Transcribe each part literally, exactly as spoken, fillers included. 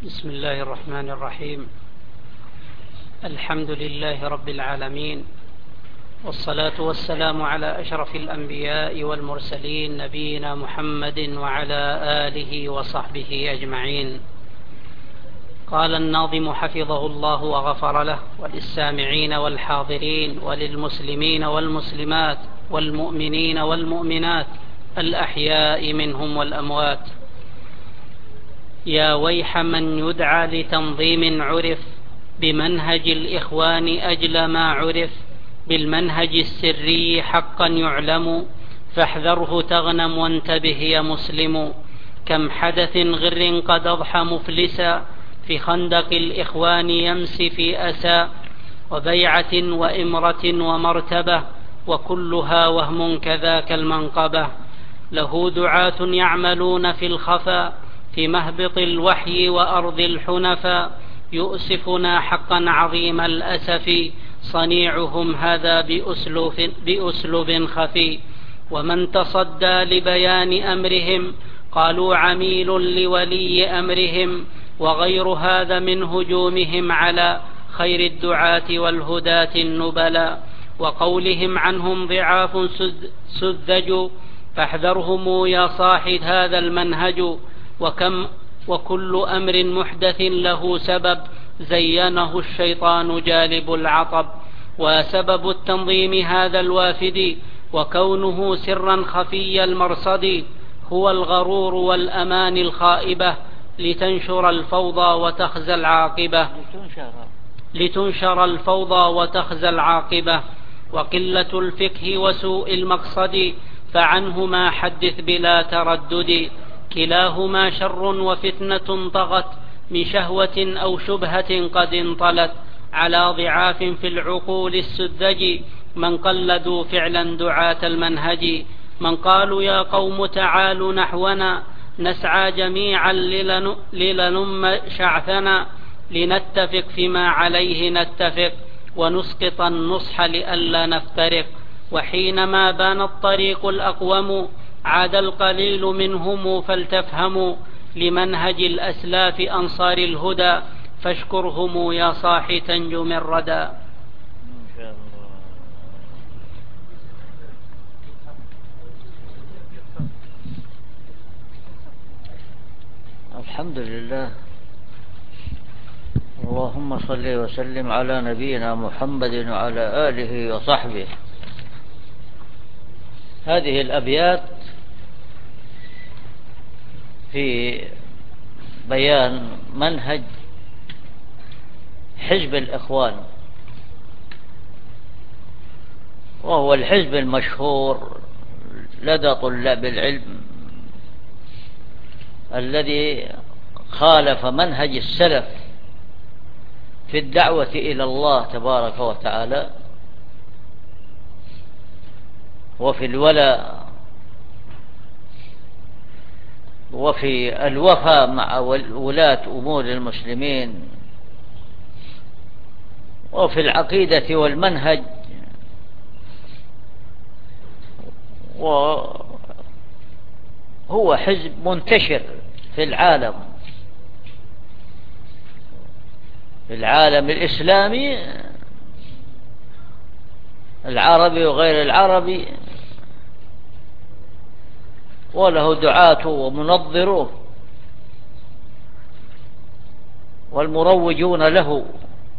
بسم الله الرحمن الرحيم. الحمد لله رب العالمين، والصلاة والسلام على أشرف الأنبياء والمرسلين نبينا محمد وعلى آله وصحبه أجمعين. قال الناظم حفظه الله وغفر له: وللسامعين والحاضرين وللمسلمين والمسلمات والمؤمنين والمؤمنات الأحياء منهم والأموات. يا ويح من يدعى لتنظيم عرف بمنهج الإخوان أجل ما عرف، بالمنهج السري حقا يعلم، فاحذره تغنم وانتبه يا مسلم. كم حدث غر قد أضحى مفلسا في خندق الإخوان يمس في أسى، وبيعة وإمرة ومرتبة وكلها وهم كذاك المنقبة. له دعاة يعملون في الخفا في مهبط الوحي وأرض الحنفا، يؤسفنا حقا عظيم الأسف صنيعهم هذا بأسلوب, بأسلوب خفي. ومن تصدى لبيان أمرهم قالوا عميل لولي أمرهم، وغير هذا من هجومهم على خير الدعاة والهداة النبلا، وقولهم عنهم ضعاف سذج، فاحذرهم يا صاحب هذا المنهج. وكم وكل أمر محدث له سبب زينه الشيطان جالب العطب، وسبب التنظيم هذا الوافد وكونه سرا خفي المرصد هو الغرور والأمان الخائبة، لتنشر الفوضى وتخزى العاقبة لتنشر الفوضى وتخزى العاقبة وقلة الفقه وسوء المقصد، فعنهما حدث بلا تردد. كلاهما شر وفتنة طغت من شهوة أو شبهة قد انطلت على ضعاف في العقول السذج، من قلدوا فعلا دعاة المنهج. من قالوا يا قوم تعالوا نحونا نسعى جميعا لنلم شعثنا، لنتفق فيما عليه نتفق ونسقط النصح لئلا نفترق. وحينما بان الطريق الأقوم عاد القليل منهم فلتفهموا لمنهج الأسلاف أنصار الهدى، فاشكرهم يا صاح تنجو من ردى. الحمد لله، اللهم صل وسلم على نبينا محمد وعلى آله وصحبه. هذه الأبيات في بيان منهج حزب الإخوان، وهو الحزب المشهور لدى طلاب العلم الذي خالف منهج السلف في الدعوة إلى الله تبارك وتعالى، وفي الولاء، وفي الوفاء مع ولاة أمور المسلمين، وفي العقيدة والمنهج، وهو حزب منتشر في العالم في العالم الإسلامي العربي وغير العربي، وله دعاته ومنظروه والمروجون له.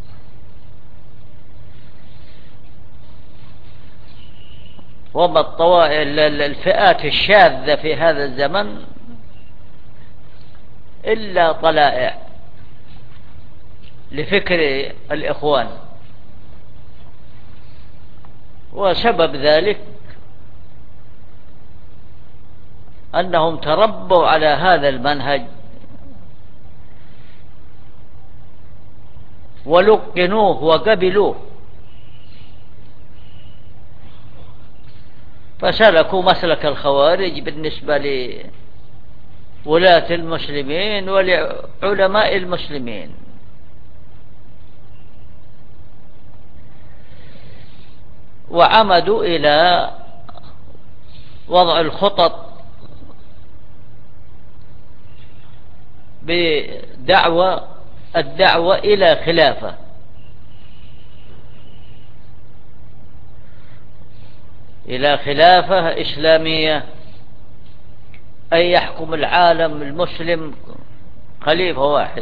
وما الطوائف الفئات الشاذة في هذا الزمن إلا طلائع لفكر الإخوان، وسبب ذلك أنهم تربوا على هذا المنهج ولقنوه وقبلوه، فسلكوا مسلك الخوارج بالنسبة لولاة المسلمين ولعلماء المسلمين. وعمدوا إلى وضع الخطط بدعوة الدعوة إلى خلافة، إلى خلافة إسلامية، أي يحكم العالم المسلم خليفة واحد.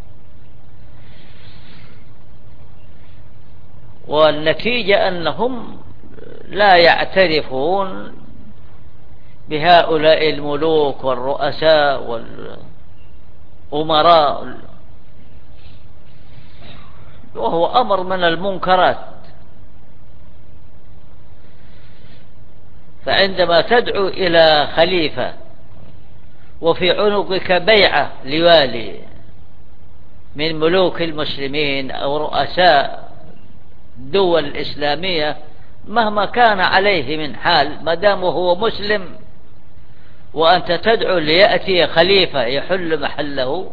والنتيجة أنهم لا يعترفون بهؤلاء الملوك والرؤساء والأمراء، وهو أمر من المنكرات. فعندما تدعو إلى خليفة وفي عنقك بيعة لوالي من ملوك المسلمين أو رؤساء الدول الإسلامية مهما كان عليه من حال، ما دام هو مسلم، وأنت تدعو ليأتي خليفة يحل محله،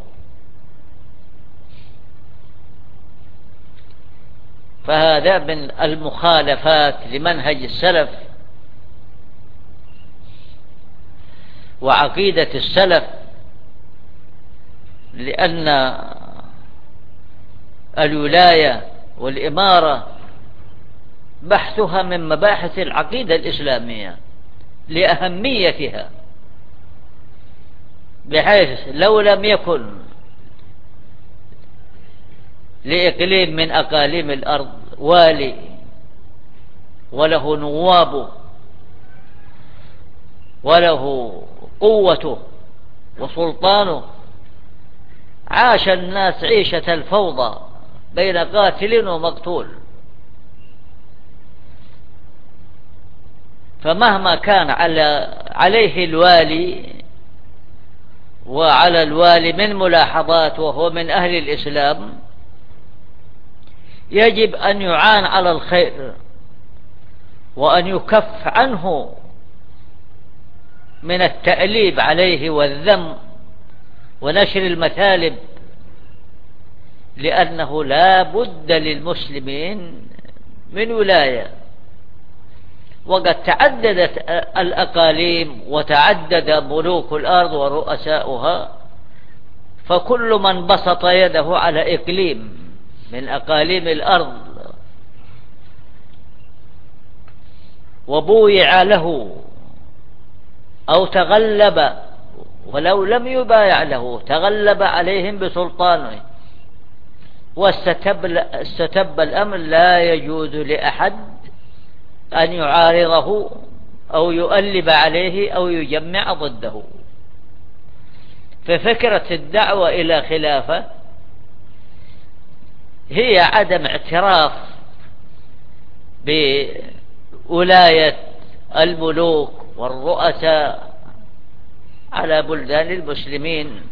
فهذا من المخالفات لمنهج السلف وعقيدة السلف، لأن الولاية والإمارة بحثها من مباحث العقيدة الإسلامية لأهميتها، بحيث لو لم يكن لإقليم من أقاليم الأرض والي وله نوابه وله قوته وسلطانه، عاش الناس عيشة الفوضى بين قاتل ومقتول. فمهما كان على عليه الوالي وعلى الوالي من ملاحظات وهو من أهل الإسلام، يجب أن يعان على الخير وأن يكف عنه من التأليب عليه والذم ونشر المثالب، لأنه لا بد للمسلمين من ولاية. وقد تعددت الأقاليم وتعدد ملوك الأرض ورؤساؤها، فكل من بسط يده على إقليم من أقاليم الأرض وبويع له أو تغلب ولو لم يبايع له تغلب عليهم بسلطانه واستتب الأمر، لا يجوز لأحد أن يعارضه أو يؤلب عليه أو يجمع ضده. ففكرة الدعوة إلى خلافة هي عدم اعتراف بولاية الملوك والرؤساء على بلدان المسلمين.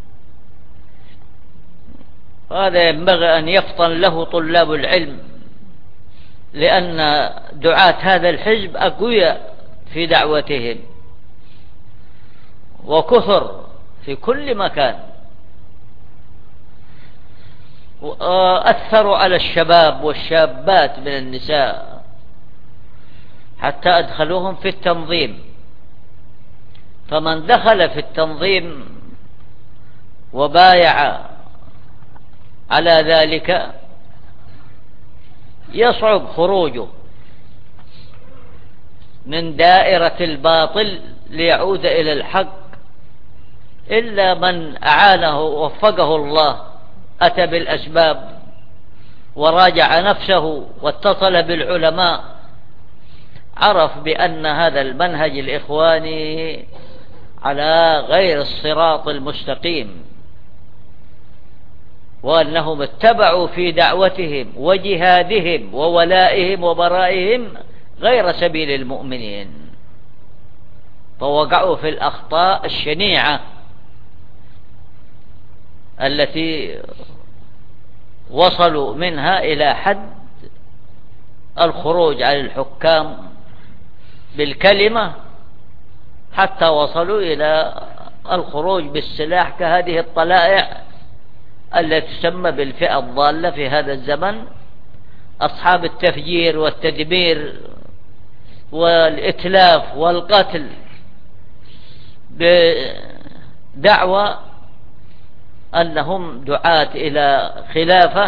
هذا ينبغي أن يفطن له طلاب العلم، لأن دعاة هذا الحزب أقوياء في دعوتهم وكثر في كل مكان، وأثروا على الشباب والشابات من النساء حتى أدخلوهم في التنظيم. فمن دخل في التنظيم وبايع على ذلك يصعب خروجه من دائرة الباطل ليعود إلى الحق، إلا من أعانه ووفقه الله، أتى بالأسباب وراجع نفسه واتصل بالعلماء، عرف بأن هذا المنهج الإخواني على غير الصراط المستقيم، وأنهم اتبعوا في دعوتهم وجهادهم وولائهم وبرائهم غير سبيل المؤمنين، فوقعوا في الأخطاء الشنيعة التي وصلوا منها إلى حد الخروج على الحكام بالكلمة، حتى وصلوا إلى الخروج بالسلاح كهذه الطلائع التي تسمى بالفئة الضالة في هذا الزمن، أصحاب التفجير والتدمير والإتلاف والقتل، بدعوى أنهم دعاة إلى خلافة،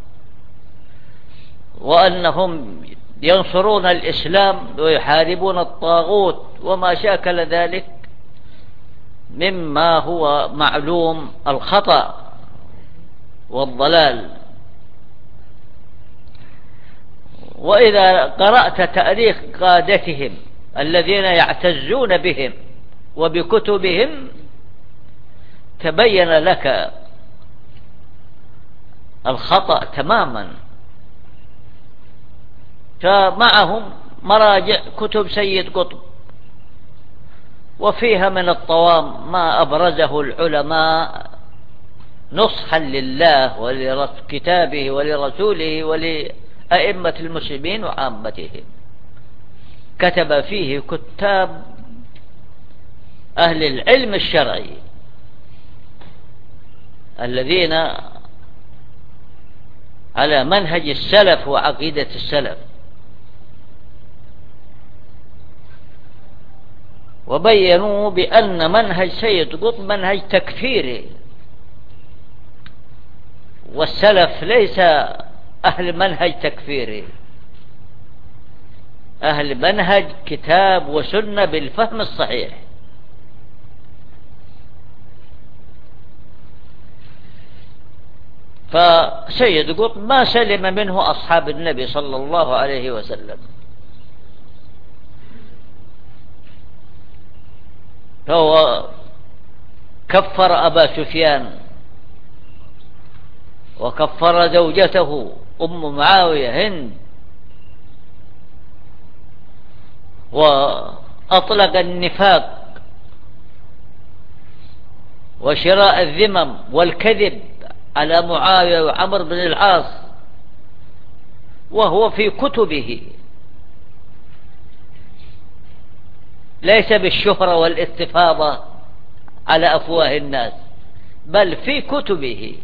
وأنهم ينصرون الإسلام ويحاربون الطاغوت وما شاكل ذلك مما هو معلوم الخطأ والضلال. وإذا قرأت تاريخ قادتهم الذين يعتزون بهم وبكتبهم تبين لك الخطأ تماما. فمعهم مراجع كتب سيد قطب، وفيها من الطوام ما أبرزه العلماء نصحا لله ولكتابه ولرسوله ولأئمة المسلمين وعامتهم. كتب فيه كتاب أهل العلم الشرعي الذين على منهج السلف وعقيدة السلف، وبينوا بأن منهج سيد قطب منهج تكفيري، والسلف ليس أهل منهج تكفيري، أهل منهج كتاب وسنة بالفهم الصحيح. فسيد قطب ما سلم منه أصحاب النبي صلى الله عليه وسلم، فهو كفر أبا سفيان وكفر زوجته أم معاوية هند، وأطلق النفاق وشراء الذمم والكذب على معاوية وعمر بن العاص، وهو في كتبه ليس بالشهرة والاستفاضة على أفواه الناس، بل في كتبه.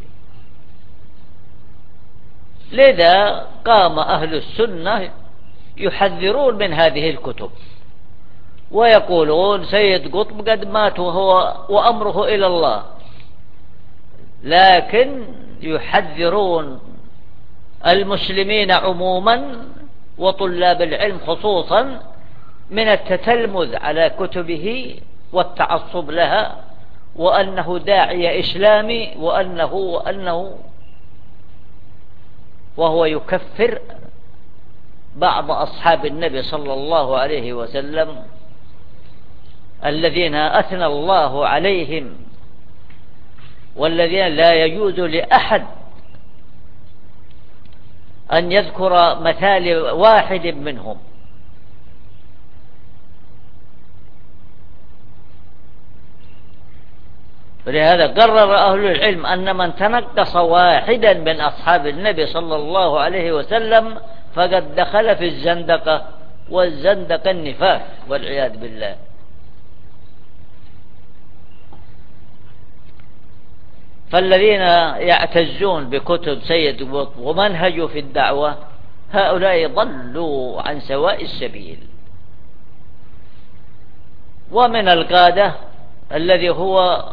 لذا قام أهل السنة يحذرون من هذه الكتب، ويقولون سيد قطب قد مات وهو وأمره إلى الله، لكن يحذرون المسلمين عموما وطلاب العلم خصوصا من التتلمذ على كتبه والتعصب لها، وأنه داعية إسلامي، وأنه وأنه وهو يكفر بعض أصحاب النبي صلى الله عليه وسلم الذين أثنى الله عليهم، والذين لا يجوز لأحد أن يذكر مثال واحد منهم. ولهذا قرر أهل العلم أن من تنقص واحدا من أصحاب النبي صلى الله عليه وسلم فقد دخل في الزندقة، والزندقة النفاق والعياذ بالله. فالذين يعتزون بكتب سيد قطب ومنهجه في الدعوة هؤلاء ضلوا عن سواء السبيل. ومن القادة الذي هو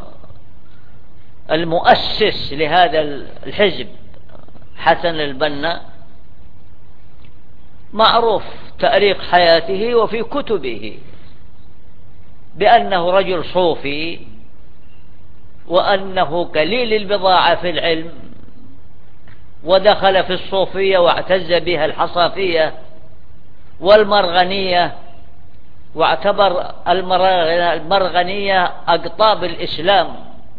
المؤسس لهذا الحزب حسن البنا، معروف تاريخ حياته وفي كتبه بأنه رجل صوفي، وأنه قليل البضاعة في العلم، ودخل في الصوفية واعتز بها الحصافية والمرغنية، واعتبر المرغنية أقطاب الإسلام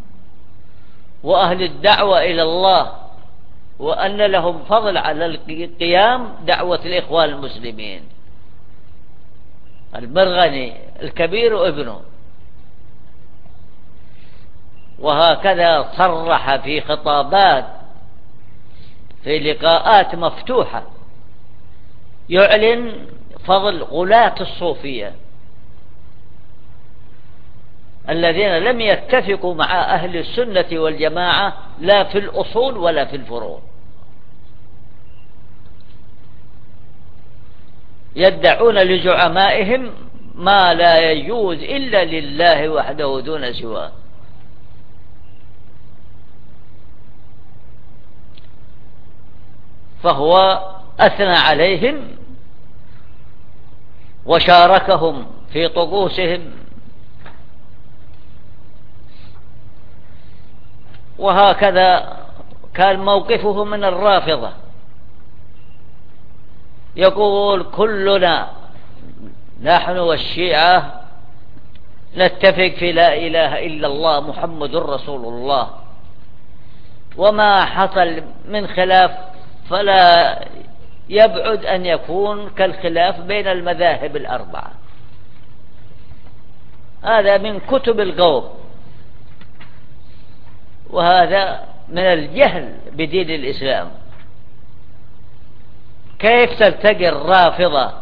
وأهل الدعوة إلى الله، وأن لهم فضل على القيام دعوة الإخوان المسلمين. المرغني الكبير وابنه. وهكذا صرح في خطابات في لقاءات مفتوحة يعلن فضل غلاة الصوفية الذين لم يتفقوا مع أهل السنة والجماعة لا في الأصول ولا في الفروع، يدعون لزعمائهم ما لا يجوز إلا لله وحده دون سواه. فهو أثنى عليهم وشاركهم في طقوسهم. وهكذا كان موقفه من الرافضة، يقول كلنا نحن والشيعة نتفق في لا إله إلا الله محمد رسول الله، وما حصل من خلاف فلا يبعد أن يكون كالخلاف بين المذاهب الأربعة. هذا من كتب القوم، وهذا من الجهل بدين الإسلام. كيف تلتقي الرافضة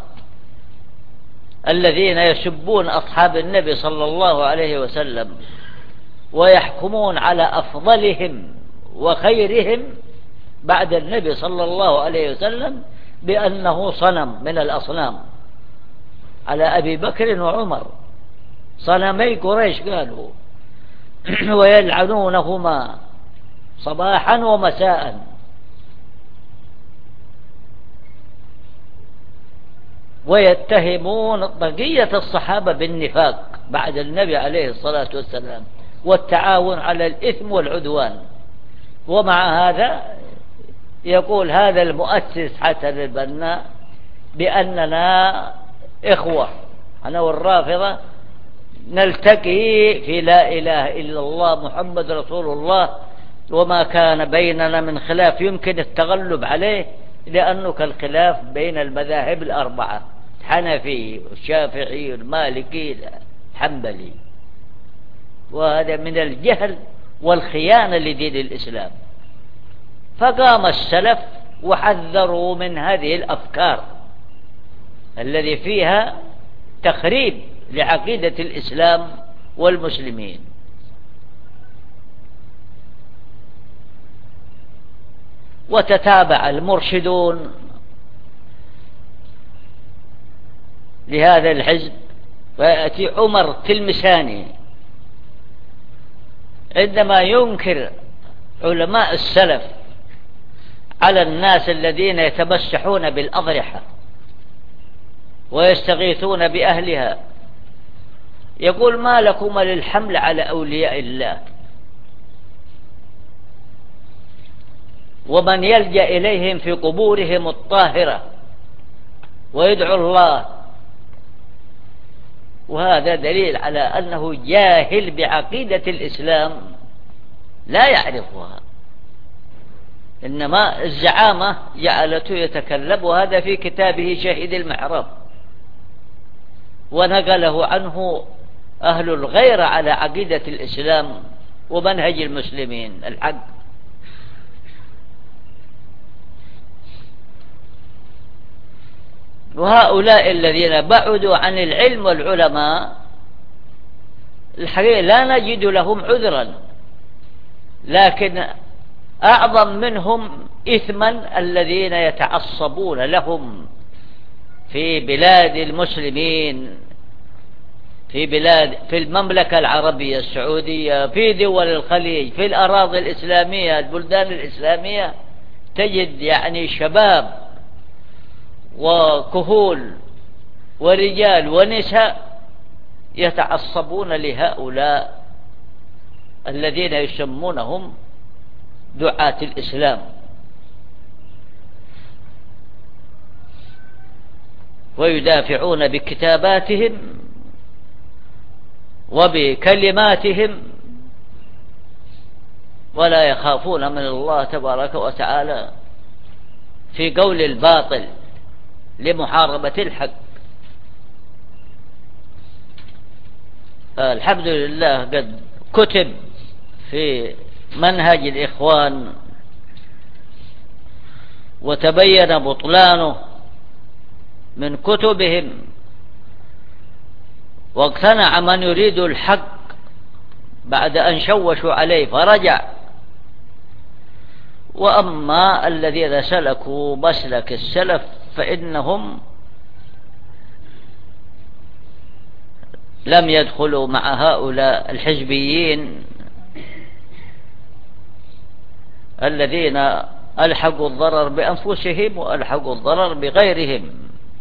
الذين يسبون أصحاب النبي صلى الله عليه وسلم ويحكمون على أفضلهم وخيرهم بعد النبي صلى الله عليه وسلم بأنه صنم من الأصنام، على أبي بكر وعمر صنمي قريش قالوا ويلعنونهما صباحا ومساء. ويتهمون بقية الصحابة بالنفاق بعد النبي عليه الصلاة والسلام والتعاون على الإثم والعدوان. ومع هذا يقول هذا المؤسس حسن البنا بأننا إخوة، أنا والرافضة نلتقي في لا إله إلا الله محمد رسول الله، وما كان بيننا من خلاف يمكن التغلب عليه لأنه كالخلاف بين المذاهب الأربعة، الحنفي والشافعي والمالكي الحنبلي. وهذا من الجهل والخيانة لدين الإسلام. فقام السلف وحذروا من هذه الأفكار الذي فيها تخريب لعقيدة الإسلام والمسلمين. وتتابع المرشدون لهذا الحزب، ويأتي عمر تلمساني عندما ينكر علماء السلف على الناس الذين يتمسحون بالأضرحة ويستغيثون بأهلها، يقول ما لكم للحمل على أولياء الله، ومن يلجأ إليهم في قبورهم الطاهرة ويدعو الله. وهذا دليل على أنه جاهل بعقيدة الإسلام لا يعرفها، إنما الزعامة جعلته يتكلم. وهذا في كتابه شهيد المحراب، ونقله عنه أهل الغيرة على عقيدة الإسلام ومنهج المسلمين الحق. وهؤلاء الذين بعدوا عن العلم والعلماء الحقيقة لا نجد لهم عذرا، لكن أعظم منهم إثما الذين يتعصبون لهم في بلاد المسلمين، في بلاد في المملكة العربية السعودية، في دول الخليج، في الأراضي الإسلامية، البلدان الإسلامية، تجد يعني شباب وكهول ورجال ونساء يتعصبون لهؤلاء الذين يسمونهم دعاة الإسلام، ويدافعون بكتاباتهم وبكلماتهم ولا يخافون من الله تبارك وتعالى في قول الباطل لمحاربة الحق. الحمد لله قد كتب في منهج الإخوان وتبين بطلانه من كتبهم، واقتنع من يريد الحق بعد أن شوشوا عليه فرجع. وأما الذين سلكوا مسلك السلف فإنهم لم يدخلوا مع هؤلاء الحزبيين الذين ألحقوا الضرر بأنفسهم وألحقوا الضرر بغيرهم.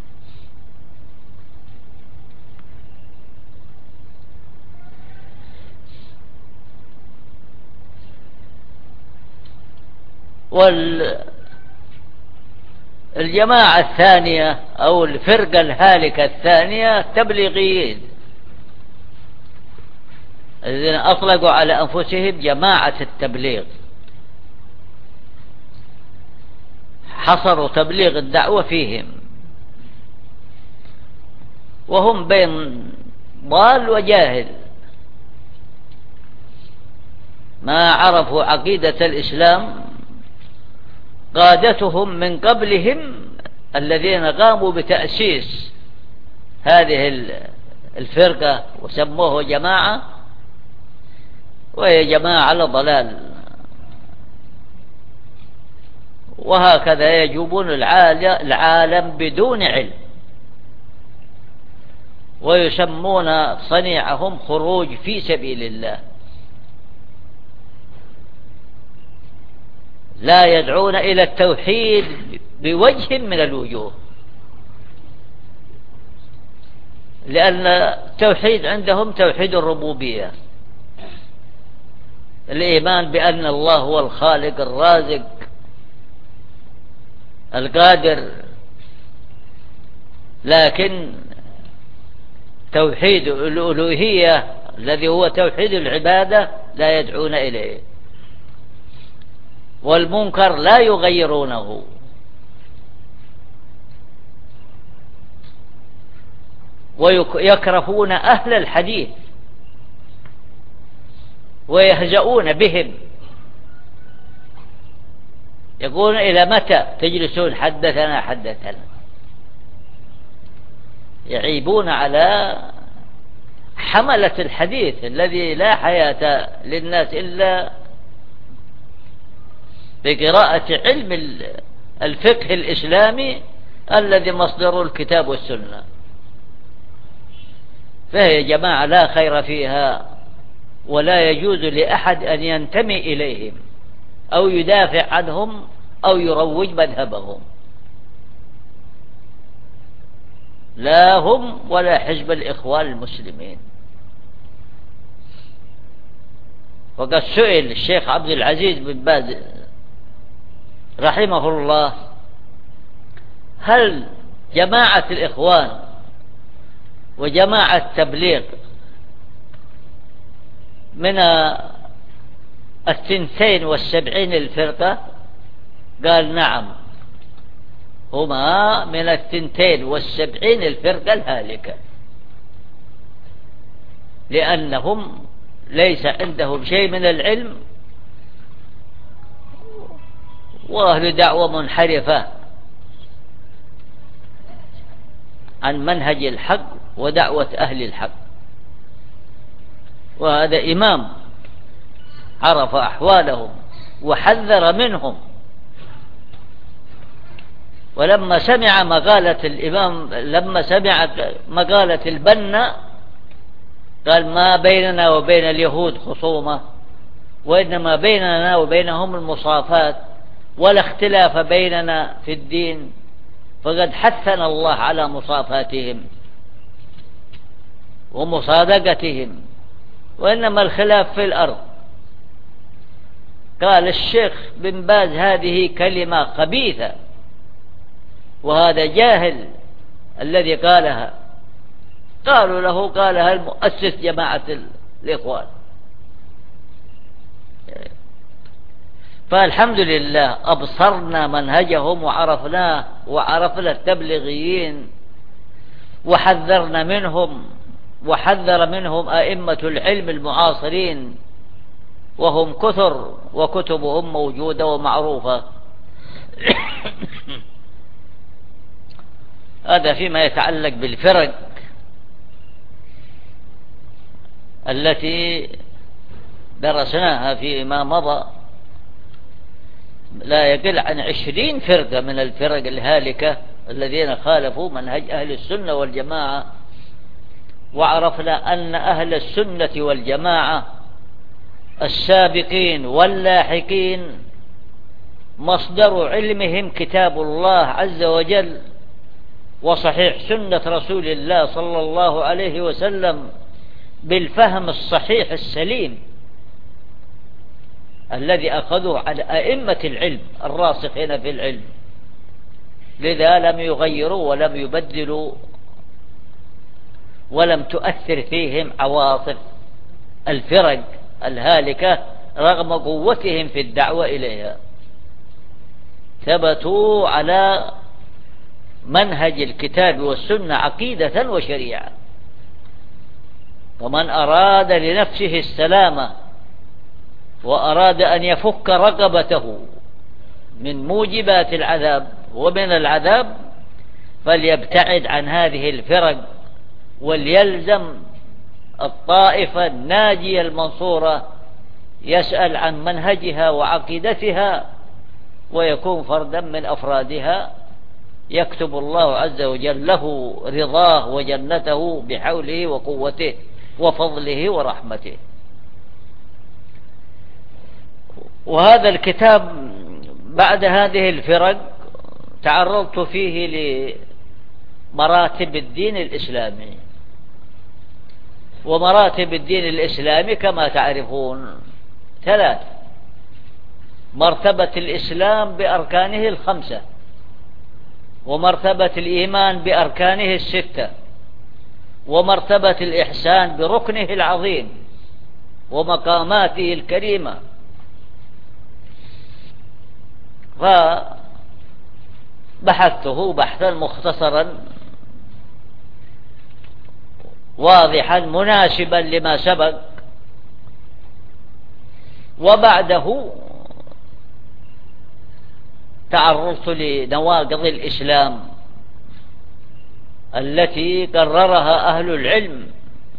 والجماعة الثانية أو الفرقة الهالكة الثانية التبليغيين الذين أطلقوا على أنفسهم جماعة التبليغ، حصروا تبليغ الدعوة فيهم، وهم بين ضال وجاهل، ما عرفوا عقيدة الإسلام. قادتهم من قبلهم الذين قاموا بتأسيس هذه الفرقة وسموه جماعة، وهي جماعة على ضلال، وهكذا يجوبون العالم بدون علم، ويسمون صنيعهم خروج في سبيل الله، لا يدعون إلى التوحيد بوجه من الوجوه، لأن التوحيد عندهم توحيد الربوبية، الإيمان بأن الله هو الخالق الرازق القادر، لكن توحيد الألوهية الذي هو توحيد العبادة لا يدعون إليه، والمنكر لا يغيرونه، ويكرهون أهل الحديث ويهزؤون بهم، يقولون إلى متى تجلسون حدثنا حدثنا، يعيبون على حملة الحديث الذي لا حياة للناس إلا بقراءة علم الفقه الإسلامي الذي مصدره الكتاب والسنة. فهي جماعة لا خير فيها، ولا يجوز لأحد أن ينتمي إليهم أو يدافع عنهم أو يروج مذهبهم، لا هم ولا حزب الإخوان المسلمين. وقد سئل الشيخ عبد العزيز بن باز رحمه الله: هل جماعة الإخوان وجماعة التبليغ من الثنتين والسبعين الفرقة؟ قال: نعم، هما من الثنتين والسبعين الفرقة الهالكة، لأنهم ليس عندهم شيء من العلم، وأهل دعوة منحرفة عن منهج الحق ودعوة أهل الحق. وهذا إمام عرف أحوالهم وحذر منهم، ولما سمع مقالة الإمام لما سمع مقالة البنا قال: ما بيننا وبين اليهود خصومة، وإنما بيننا وبينهم المصافات، ولا اختلاف بيننا في الدين، فقد حثنا الله على مصافاتهم ومصادقتهم، وإنما الخلاف في الأرض. قال الشيخ بن باز: هذه كلمة خبيثة، وهذا جاهل الذي قالها. قالوا له: قالها المؤسس جماعة الإخوان. فالحمد لله أبصرنا منهجهم وعرفناه، وعرفنا التبليغيين وحذرنا منهم، وحذر منهم أئمة العلم المعاصرين، وهم كثر وكتبهم موجودة ومعروفة. هذا فيما يتعلق بالفرق التي درسناها فيما مضى. لا يقل عن عشرين فرقة من الفرق الهالكة الذين خالفوا منهج أهل السنة والجماعة. وعرفنا أن أهل السنة والجماعة السابقين واللاحقين مصدر علمهم كتاب الله عز وجل وصحيح سنة رسول الله صلى الله عليه وسلم بالفهم الصحيح السليم الذي أخذوه على أئمة العلم الراسخين في العلم، لذا لم يغيروا ولم يبدلوا ولم تؤثر فيهم عواطف الفرق الهالكة رغم قوتهم في الدعوة إليها، ثبتوا على منهج الكتاب والسنة عقيدة وشريعة. ومن أراد لنفسه السلامة وأراد أن يفك رقبته من موجبات العذاب ومن العذاب فليبتعد عن هذه الفرق وليلزم الطائفة الناجية المنصورة، يسأل عن منهجها وعقيدتها ويكون فردا من أفرادها، يكتب الله عز وجل له رضاه وجنته بحوله وقوته وفضله ورحمته. وهذا الكتاب بعد هذه الفرق تعرضت فيه لمراتب الدين الإسلامي، ومراتب الدين الإسلامي كما تعرفون ثلاث: مرتبة الإسلام بأركانه الخمسة، ومرتبة الإيمان بأركانه الستة، ومرتبة الإحسان بركنه العظيم ومقاماته الكريمة. فبحثته بحثا مختصرا واضحا مناسبا لما سبق، وبعده تعرضت لنواقض الإسلام التي قررها أهل العلم،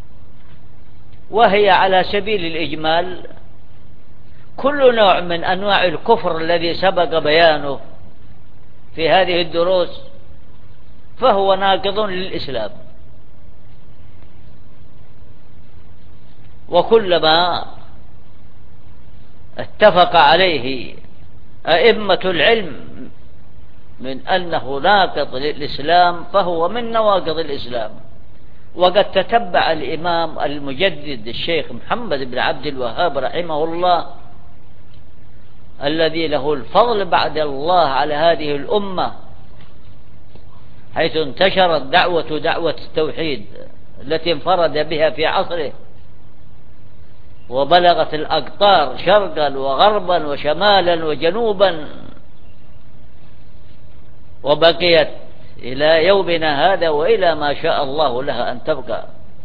وهي على سبيل الإجمال كل نوع من أنواع الكفر الذي سبق بيانه في هذه الدروس فهو ناقض للإسلام، وكلما اتفق عليه أئمة العلم من أنه ناقض للإسلام فهو من نواقض الإسلام. وقد تتبع الإمام المجدد الشيخ محمد بن عبد الوهاب رحمه الله الذي له الفضل بعد الله على هذه الأمة، حيث انتشرت دعوة دعوة التوحيد التي انفرد بها في عصره، وبلغت الأقطار شرقا وغربا وشمالا وجنوبا، وبقيت إلى يومنا هذا وإلى ما شاء الله لها أن تبقى.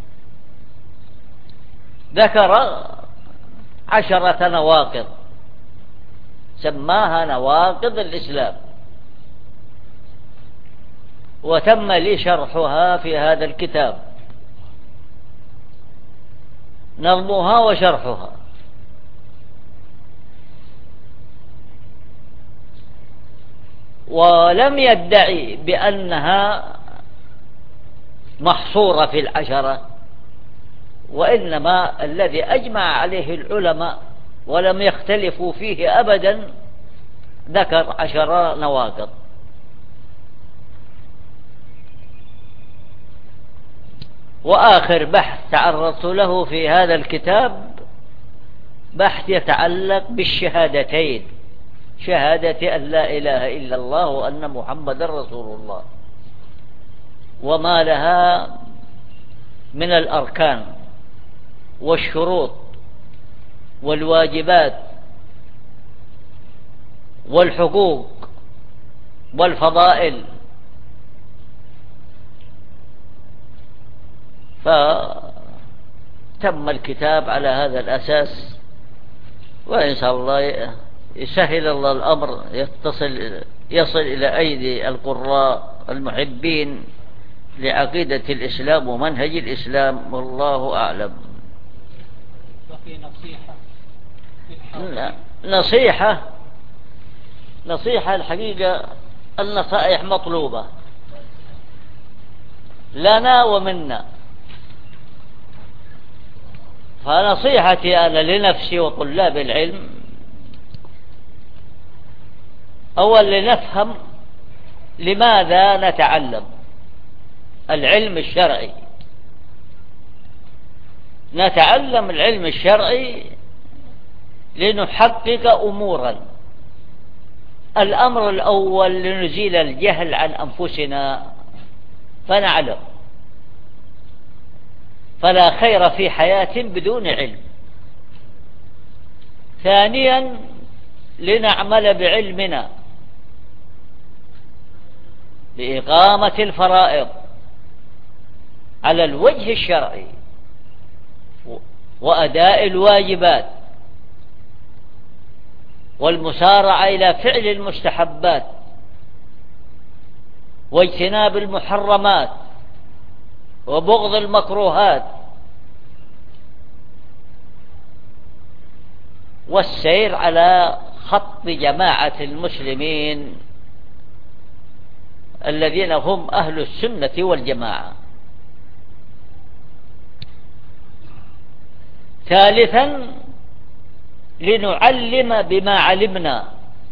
ذكر عشرة نواقض سماها نواقض الإسلام، وتم لي شرحها في هذا الكتاب، نظمها وشرحها. ولم يدعي بأنها محصورة في العشرة، وإنما الذي أجمع عليه العلماء ولم يختلفوا فيه أبدا ذكر عشر نواقض. وآخر بحث تعرضت له في هذا الكتاب بحث يتعلق بالشهادتين، شهادة أن لا إله إلا الله وأن محمد رسول الله، وما لها من الأركان والشروط والواجبات والحقوق والفضائل. فتم الكتاب على هذا الأساس، وإن شاء الله يسهل الله الأمر يتصل يصل إلى أيدي القراء المحبين لعقيدة الإسلام ومنهج الإسلام، والله أعلم. بقي نصيحة نصيحة نصيحة الحقيقة النصائح مطلوبة لنا ومنا، فنصيحتي أنا لنفسي وطلاب العلم أول لنفهم لماذا نتعلم العلم الشرعي. نتعلم العلم الشرعي لنحقق أمورا. الأمر الأول لنزيل الجهل عن أنفسنا فنعلم، فلا خير في حياة بدون علم. ثانيا لنعمل بعلمنا لإقامة الفرائض على الوجه الشرعي وأداء الواجبات والمسارعة إلى فعل المستحبات واجتناب المحرمات وبغض المكروهات، والسير على خط جماعة المسلمين الذين هم أهل السنة والجماعة. ثالثا لنعلم بما علمنا.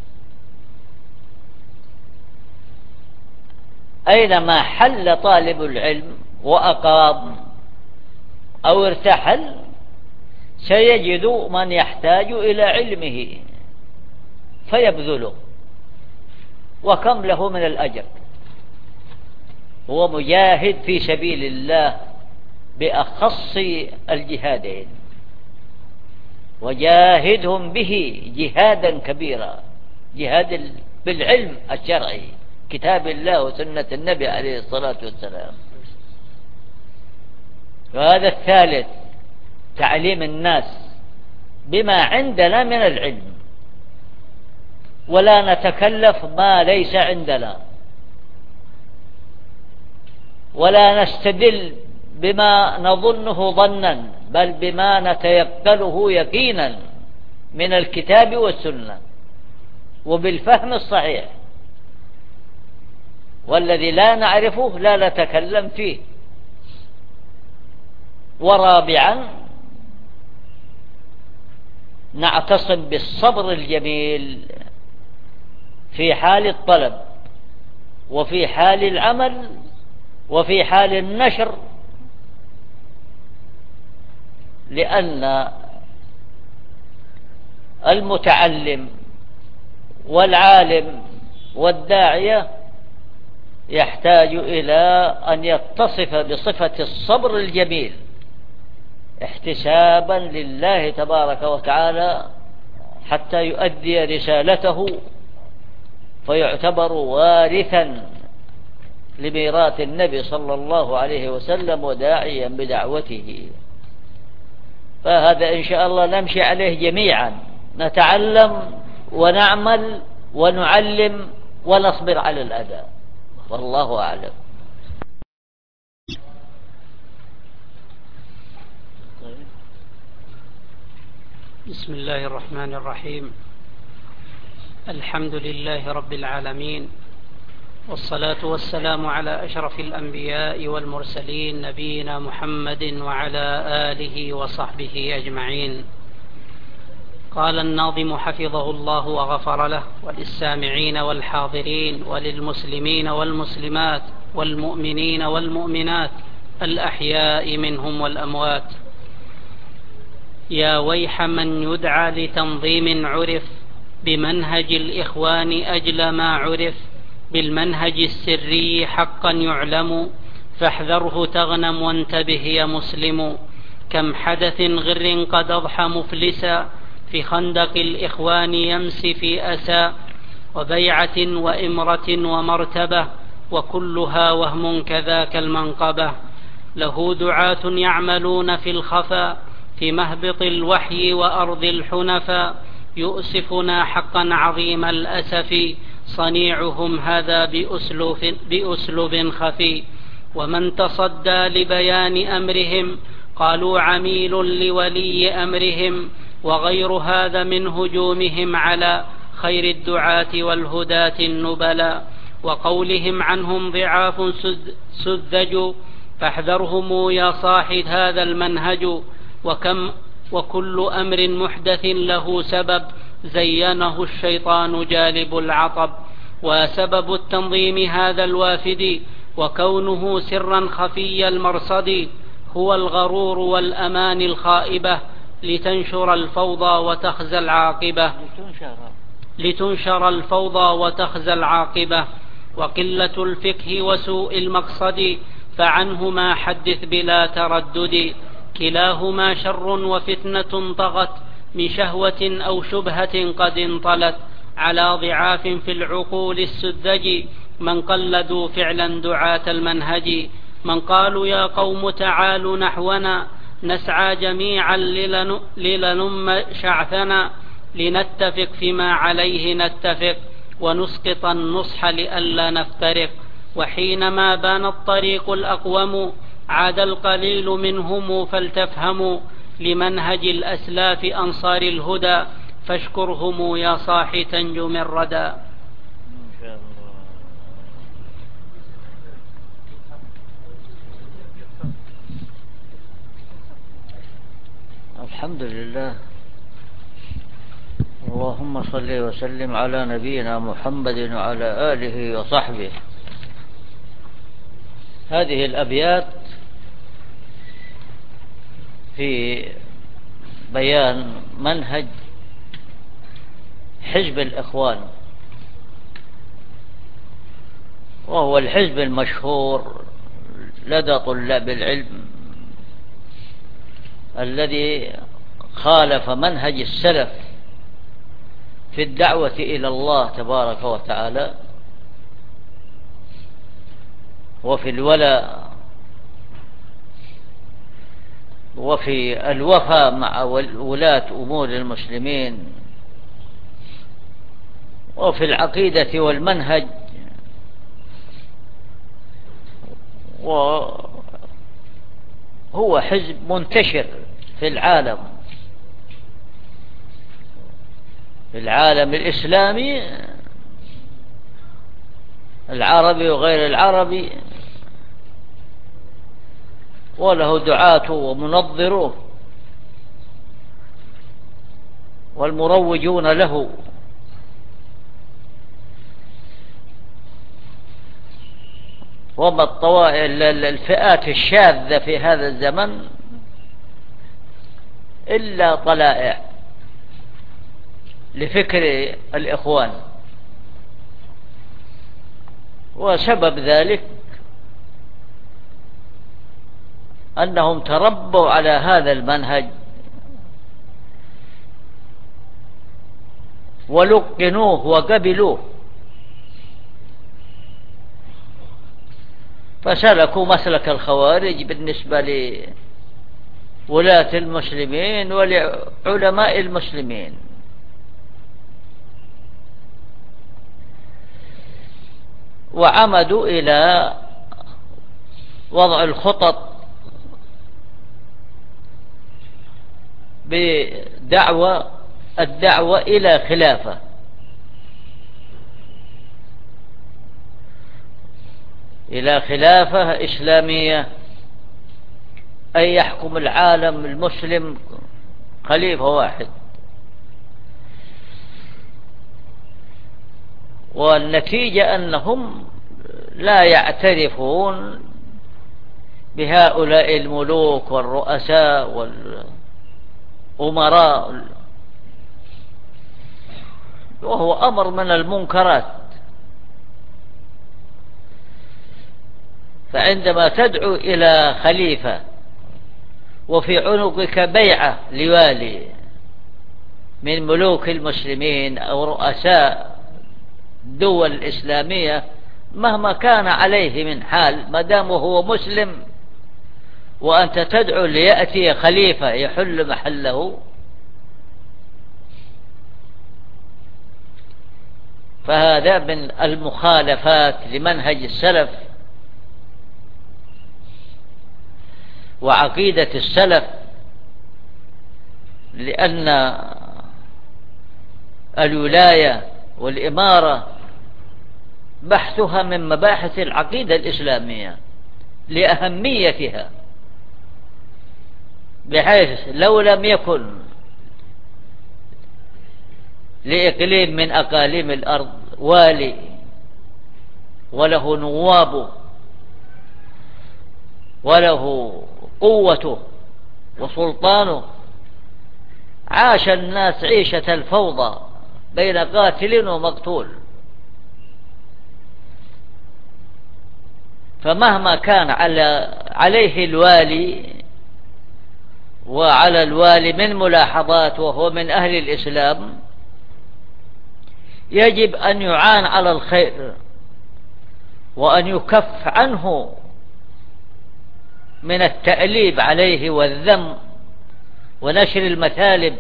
أينما حل طالب العلم وأقام أو ارتحل سيجد من يحتاج إلى علمه فيبذله، وكم له من الأجر. هو مجاهد في سبيل الله بأخص الجهادين، وجاهدهم به جهادا كبيرا، جهاد بالعلم الشرعي كتاب الله وسنة النبي عليه الصلاة والسلام. وهذا الثالث تعليم الناس بما عندنا من العلم، ولا نتكلف ما ليس عندنا، ولا نستدل بما نظنه ظنا، بل بما نتيقنه يقينا من الكتاب والسنة وبالفهم الصحيح، والذي لا نعرفه لا نتكلم فيه. ورابعا نعتصم بالصبر الجميل في حال الطلب وفي حال العمل وفي حال النشر، لأن المتعلم والعالم والداعية يحتاج إلى أن يتصف بصفة الصبر الجميل احتسابا لله تبارك وتعالى حتى يؤدي رسالته فيعتبر وارثا لميراث النبي صلى الله عليه وسلم وداعيا بدعوته. فهذا إن شاء الله نمشي عليه جميعا، نتعلم ونعمل ونعلم ونصبر على الأذى، والله أعلم. بسم الله الرحمن الرحيم. الحمد لله رب العالمين، والصلاة والسلام على أشرف الأنبياء والمرسلين نبينا محمد وعلى آله وصحبه أجمعين. قال الناظم حفظه الله وغفر له: وللسامعين والحاضرين وللمسلمين والمسلمات والمؤمنين والمؤمنات الأحياء منهم والأموات، يا ويح من يدعى لتنظيم عرف بمنهج الإخوان أجل ما عرف، بالمنهج السري حقا يعلم، فاحذره تغنم وانتبه يا مسلم. كم حدث غر قد أضحى مفلسا في خندق الإخوان يمس في أسى، وبيعة وإمرة ومرتبة وكلها وهم كذاك المنقبة. له دعاة يعملون في الخفا في مهبط الوحي وأرض الحنفا، يؤسفنا حقا عظيم الأسف صنيعهم هذا بأسلوب, بأسلوب خفي. ومن تصدى لبيان أمرهم قالوا عميل لولي أمرهم، وغير هذا من هجومهم على خير الدعاة والهداة النبلا، وقولهم عنهم ضعاف سذج، فاحذرهم يا صاحب هذا المنهج. وكم وكل أمر محدث له سبب زينه الشيطان جالب العطب، وسبب التنظيم هذا الوافد وكونه سرا خفي المرصد هو الغرور والأمان الخائبة لتنشر الفوضى وتخزى العاقبة لتنشر الفوضى وتخزى العاقبة وقلة الفقه وسوء المقصد فعنهما حدث بلا تردد كلاهما شر وفتنة طغت من شهوة أو شبهة قد انطلت على ضعاف في العقول السذج من قلدوا فعلا دعاة المنهج من قالوا يا قوم تعالوا نحونا نسعى جميعا لننم شعثنا لنتفق فيما عليه نتفق ونسقط النصح لئلا نفترق وحينما بان الطريق الأقوم عاد القليل منهم فلتفهموا لمنهج الأسلاف أنصار الهدى فاشكرهم يا صاح تنجو من ردى. الحمد لله، اللهم صل وسلم على نبينا محمد وعلى آله وصحبه. هذه الأبيات في بيان منهج حزب الإخوان، وهو الحزب المشهور لدى طلاب العلم الذي خالف منهج السلف في الدعوة إلى الله تبارك وتعالى وفي الولاء وفي الوفاء مع ولاة أمور المسلمين وفي العقيدة والمنهج، وهو حزب منتشر في العالم في العالم الإسلامي العربي وغير العربي، وله دعاته ومنظروه والمروجون له. وما الطوائف الفئات الشاذة في هذا الزمن إلا طلائع لفكر الإخوان، وسبب ذلك أنهم تربوا على هذا المنهج ولقنوه وقبلوه، فسلكوا مسلك الخوارج بالنسبة لولاة المسلمين ولعلماء المسلمين. وعمدوا إلى وضع الخطط بدعوة الدعوة إلى خلافة، إلى خلافة إسلامية، أي يحكم العالم المسلم خليفة واحد. والنتيجة أنهم لا يعترفون بهؤلاء الملوك والرؤساء والأمراء، وهو أمر من المنكرات. فعندما تدعو إلى خليفة وفي عنقك بيعة لوالي من ملوك المسلمين أو رؤساء الدول الإسلامية مهما كان عليه من حال، ما دامه هو مسلم، وأنت تدعو ليأتي خليفة يحل محله، فهذا من المخالفات لمنهج السلف وعقيدة السلف، لأن الولاية والإمارة بحثها من مباحث العقيدة الإسلامية لأهميتها، بحيث لو لم يكن لإقليم من أقاليم الأرض والي وله نوابه وله قوته وسلطانه. عاش الناس عيشة الفوضى بين قاتل ومقتول، فمهما كان على عليه الوالي وعلى الوالي من ملاحظات وهو من أهل الإسلام، يجب أن يعان على الخير وأن يكف عنه من التأليب عليه والذم ونشر المثالب،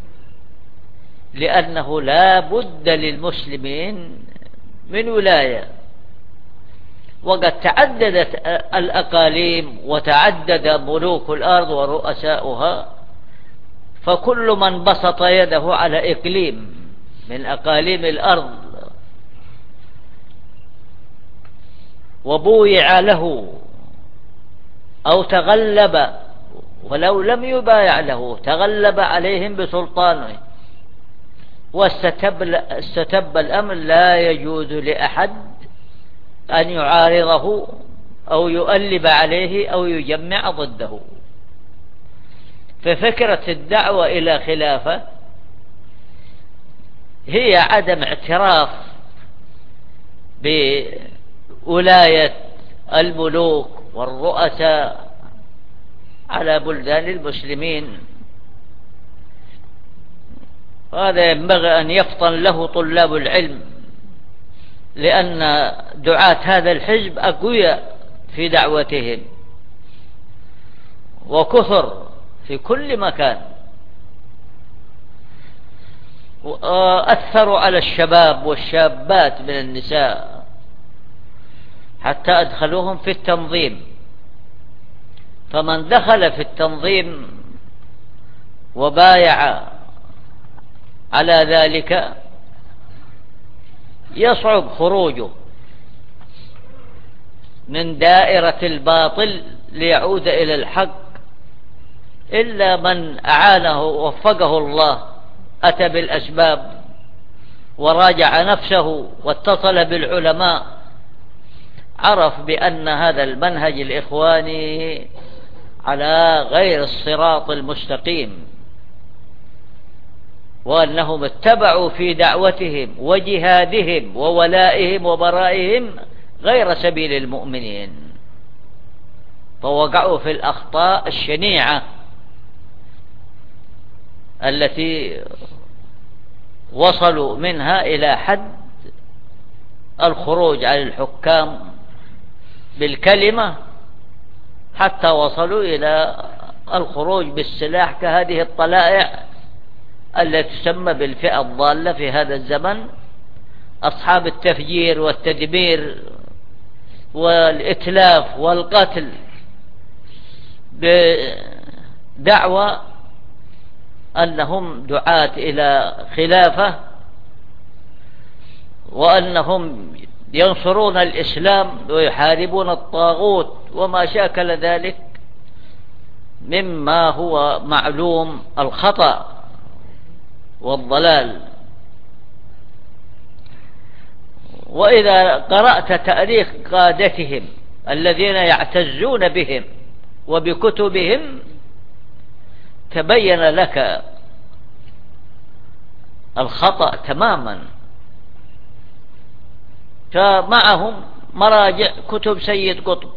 لأنه لا بد للمسلمين من ولاية. وقد تعددت الأقاليم وتعدد ملوك الأرض ورؤساؤها، فكل من بسط يده على إقليم من أقاليم الأرض وبويع له أو تغلب ولو لم يبايع له تغلب عليهم بسلطانه واستتب الأمر، لا يجوز لأحد أن يعارضه أو يؤلب عليه أو يجمع ضده. ففكرة الدعوة إلى خلافة هي عدم اعتراف بولاية الملوك والرؤساء على بلدان المسلمين. هذا ينبغي أن يفطن له طلاب العلم، لأن دعاة هذا الحزب أقوياء في دعوتهم وكثر في كل مكان، وأثروا على الشباب والشابات من النساء حتى أدخلوهم في التنظيم. فمن دخل في التنظيم وبايع على ذلك يصعب خروجه من دائرة الباطل ليعود إلى الحق، إلا من أعانه ووفقه الله، أتى بالأسباب وراجع نفسه واتصل بالعلماء، عرف بأن هذا المنهج الإخواني على غير الصراط المستقيم، وأنهم اتبعوا في دعوتهم وجهادهم وولائهم وبرائهم غير سبيل المؤمنين، فوقعوا في الأخطاء الشنيعة التي وصلوا منها إلى حد الخروج على الحكام بالكلمة، حتى وصلوا إلى الخروج بالسلاح كهذه الطلائع التي تسمى بالفئة الضالة في هذا الزمن، أصحاب التفجير والتدمير والإتلاف والقتل، بدعوى أنهم دعاة إلى خلافة وأنهم ينصرون الإسلام ويحاربون الطاغوت وما شاكل ذلك مما هو معلوم الخطأ والضلال. وإذا قرأت تاريخ قادتهم الذين يعتزون بهم وبكتبهم تبين لك الخطأ تماما. فمعهم مراجع كتب سيد قطب،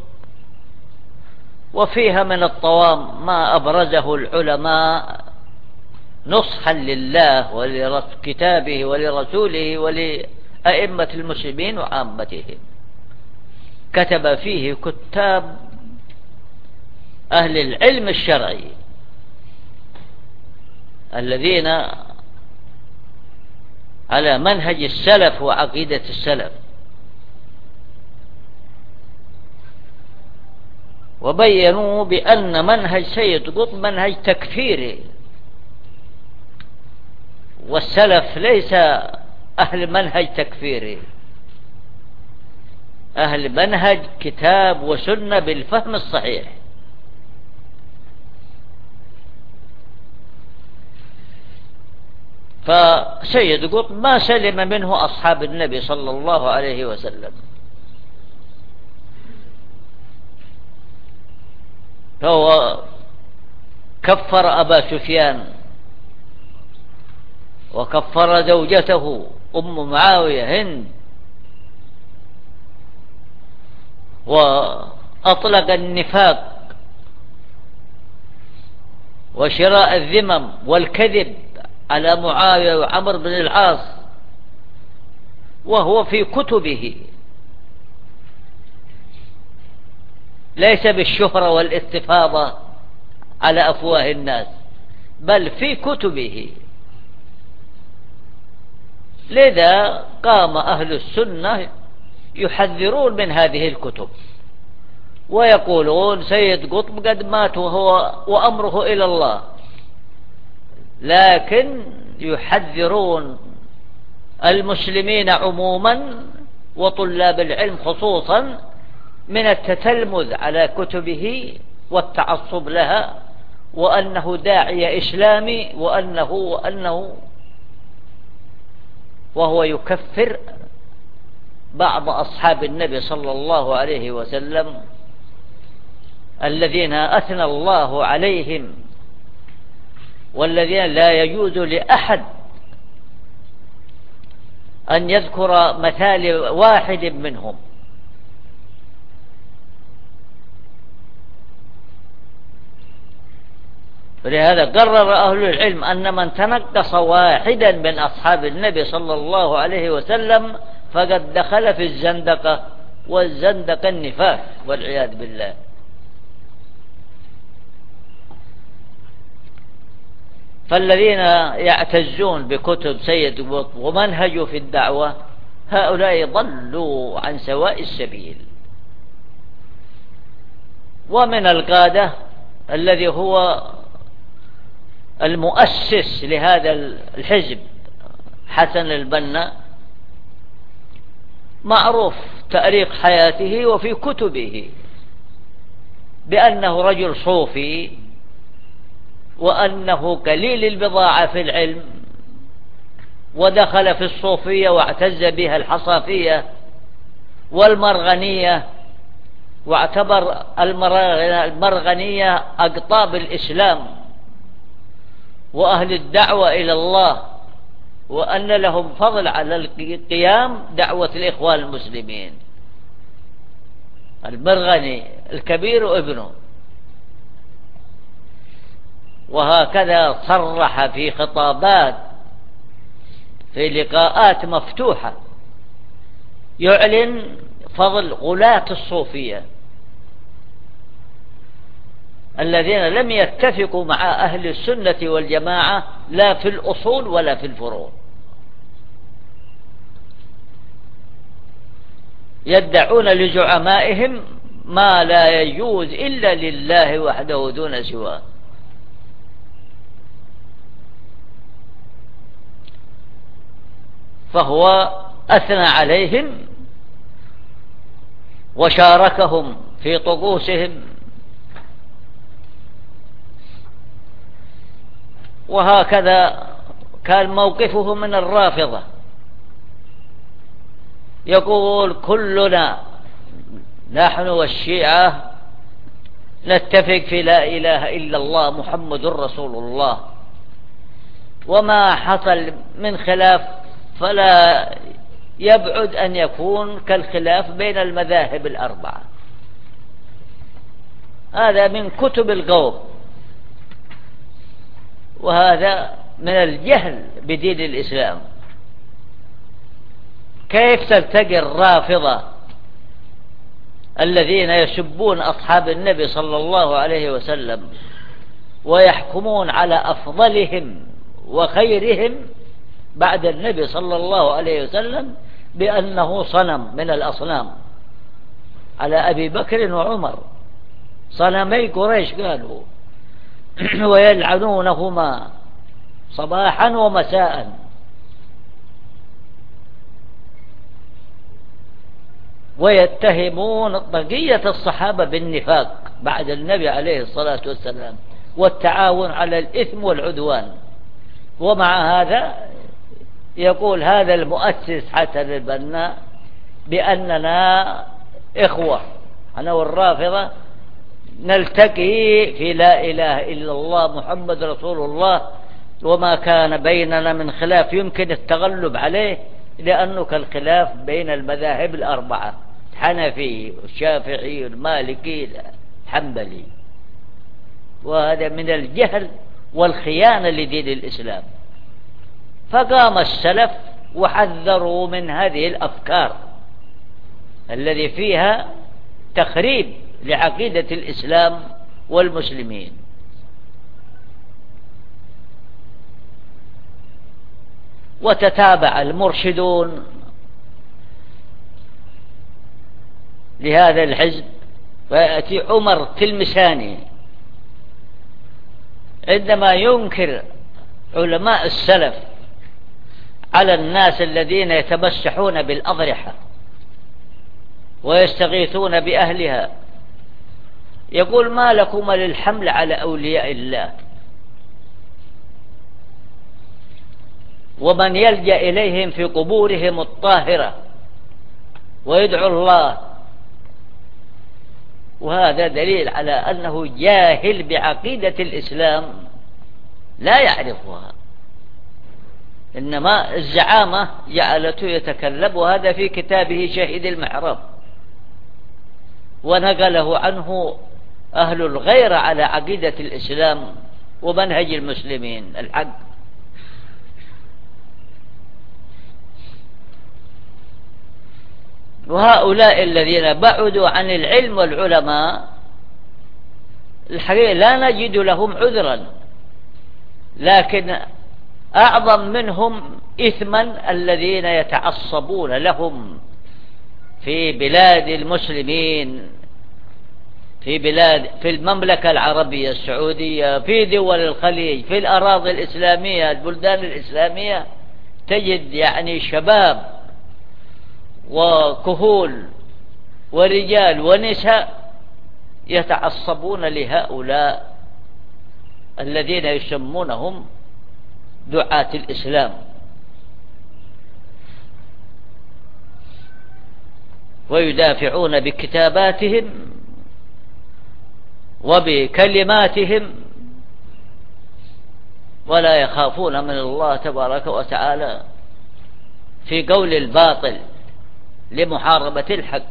وفيها من الطوام ما أبرزه العلماء نصحا لله ولكتابه ولرسوله ولأئمة المسلمين وعامتهم. كتب فيه كتاب أهل العلم الشرعي الذين على منهج السلف وعقيدة السلف، وبينوا بأن منهج سيد قطب منهج تكفيري، والسلف ليس أهل منهج تكفيري، أهل منهج كتاب وسنة بالفهم الصحيح. فسيد قطب ما سلم منه أصحاب النبي صلى الله عليه وسلم، فهو كفر أبا سفيان وكفر زوجته أم معاوية هند، وأطلق النفاق وشراء الذمم والكذب على معاوية وعمر بن العاص، وهو في كتبه، ليس بالشهرة والاستفاضة على أفواه الناس، بل في كتبه. لذا قام أهل السنة يحذرون من هذه الكتب ويقولون سيد قطب قد مات وهو وأمره إلى الله، لكن يحذرون المسلمين عموما وطلاب العلم خصوصا من التتلمذ على كتبه والتعصب لها، وأنه داعية إسلامي، وأنه وأنه وهو يكفر بعض أصحاب النبي صلى الله عليه وسلم الذين أثنى الله عليهم، والذين لا يجوز لأحد أن يذكر مثال واحد منهم. ولهذا قرر أهل العلم أن من تنقص واحدا من أصحاب النبي صلى الله عليه وسلم فقد دخل في الزندقة، والزندقة النفاق والعياذ بالله. فالذين يعتزون بكتب سيد قطب ومنهجه في الدعوة هؤلاء ضلوا عن سواء السبيل. ومن القادة الذي هو المؤسس لهذا الحزب حسن البنا، معروف تاريخ حياته وفي كتبه بأنه رجل صوفي، وأنه قليل البضاعة في العلم، ودخل في الصوفية واعتز بها الحصافية والمرغنية، واعتبر المرغنية أقطاب الإسلام وأهل الدعوة إلى الله، وأن لهم فضل على القيام دعوة الإخوان المسلمين. المرغني الكبير وابنه. وهكذا صرح في خطابات في لقاءات مفتوحة يعلن فضل غلاة الصوفية الذين لم يتفقوا مع أهل السنة والجماعة لا في الأصول ولا في الفروع، يدعون لزعمائهم ما لا يجوز إلا لله وحده دون سواه. فهو أثنى عليهم وشاركهم في طقوسهم. وهكذا كان موقفه من الرافضة، يقول كلنا نحن والشيعة نتفق في لا إله إلا الله محمد رسول الله، وما حصل من خلاف فلا يبعد أن يكون كالخلاف بين المذاهب الأربعة. هذا من كتب القوم، وهذا من الجهل بدين الإسلام. كيف تلتقي الرافضة الذين يسبون أصحاب النبي صلى الله عليه وسلم ويحكمون على أفضلهم وخيرهم بعد النبي صلى الله عليه وسلم بأنه صنم من الأصنام، على أبي بكر وعمر صنمي قريش قالوا ويلعنونهما صباحا ومساء. ويتهمون بقية الصحابة بالنفاق بعد النبي عليه الصلاة والسلام والتعاون على الإثم والعدوان. ومع هذا يقول هذا المؤسس حسن البنا بأننا إخوة، أنا والرافضة نلتقي في لا إله إلا الله محمد رسول الله، وما كان بيننا من خلاف يمكن التغلب عليه، لأنه كالخلاف بين المذاهب الأربعة، الحنفي والشافعي والمالكي الحنبلي، وهذا من الجهل والخيانة لدين الإسلام. فقام السلف وحذروا من هذه الأفكار الذي فيها تخريب لعقيدة الإسلام والمسلمين. وتتابع المرشدون لهذا الحزب، ويأتي عمر تلمساني عندما ينكر علماء السلف على الناس الذين يتمسحون بالأضرحة ويستغيثون بأهلها، يقول: ما لكم للحمل على أولياء الله، ومن يلجأ إليهم في قبورهم الطاهرة ويدعو الله. وهذا دليل على أنه جاهل بعقيدة الإسلام، لا يعرفها، إنما الزعامة جعلته يتكلم. وهذا في كتابه شهيد المحراب، ونقله عنه أهل الغيرة على عقيدة الإسلام ومنهج المسلمين الحق. وهؤلاء الذين بعدوا عن العلم والعلماء الحقيقة لا نجد لهم عذرا، لكن أعظم منهم إثما الذين يتعصبون لهم في بلاد المسلمين، في بلاد في المملكة العربية السعودية، في دول الخليج، في الأراضي الإسلامية، البلدان الإسلامية، تجد يعني شباب وكهول ورجال ونساء يتعصبون لهؤلاء الذين يسمونهم دعاة الإسلام، ويدافعون بكتاباتهم وبكلماتهم، ولا يخافون من الله تبارك وتعالى في قول الباطل لمحاربة الحق.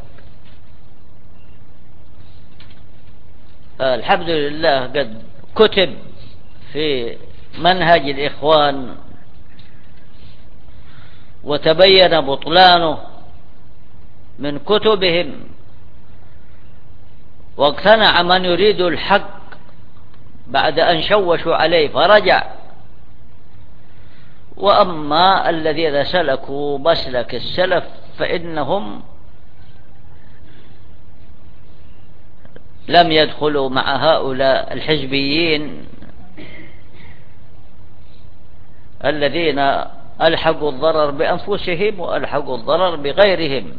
الحمد لله قد كتب في منهج الإخوان وتبين بطلانه من كتبهم، واقتنع من يريد الحق بعد أن شوشوا عليه فرجع. وأما الذين سلكوا مسلك السلف فإنهم لم يدخلوا مع هؤلاء الحزبيين الذين ألحقوا الضرر بأنفسهم وألحقوا الضرر بغيرهم.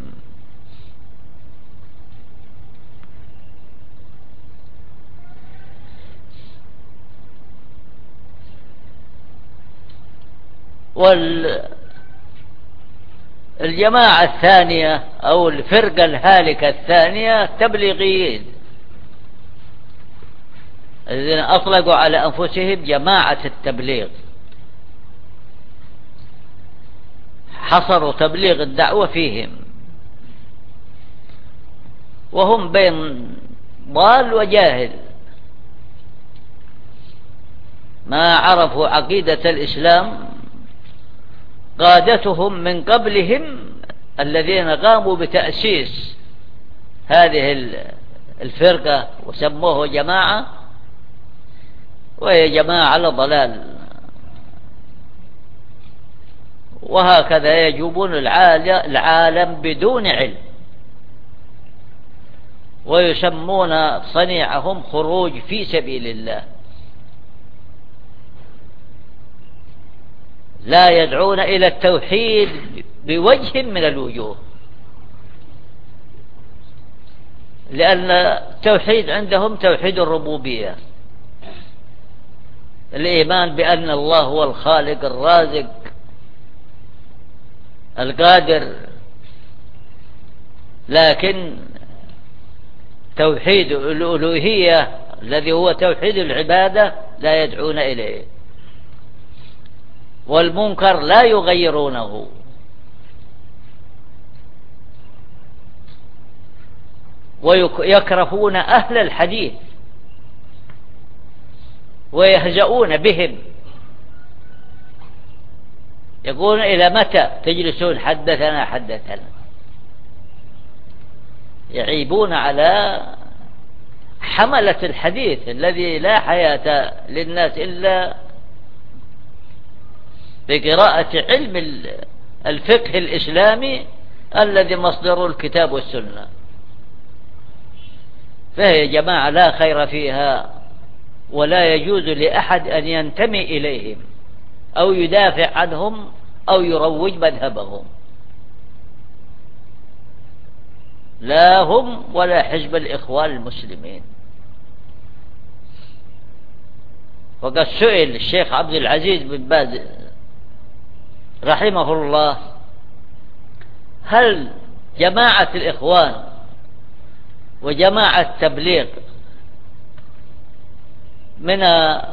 والجماعة الثانية أو الفرقة الهالكة الثانية التبليغيين الذين أطلقوا على أنفسهم جماعة التبليغ، حصروا تبليغ الدعوة فيهم، وهم بين ضال وجاهل، ما عرفوا عقيدة الإسلام. قادتهم من قبلهم الذين قاموا بتأسيس هذه الفرقة وسموه جماعة، وهي جماعة على ضلال. وهكذا يجوبون العالم بدون علم، ويسمون صنيعهم خروج في سبيل الله، لا يدعون إلى التوحيد بوجه من الوجوه، لأن التوحيد عندهم توحيد الربوبية، الإيمان بأن الله هو الخالق الرازق القادر، لكن توحيد الألوهية الذي هو توحيد العبادة لا يدعون إليه، والمنكر لا يغيرونه. ويكرهون أهل الحديث ويهزؤون بهم، يقولون إلى متى تجلسون حدثنا حدثنا، يعيبون على حملة الحديث الذي لا حياة للناس إلا بقراءة علم الفقه الإسلامي الذي مصدره الكتاب والسنة. فهي جماعة لا خير فيها، ولا يجوز لأحد أن ينتمي إليهم أو يدافع عنهم أو يروج مذهبهم، لا هم ولا حزب الإخوان المسلمين. وقد سئل الشيخ عبد العزيز بن باز رحمه الله: هل جماعة الإخوان وجماعة التبليغ من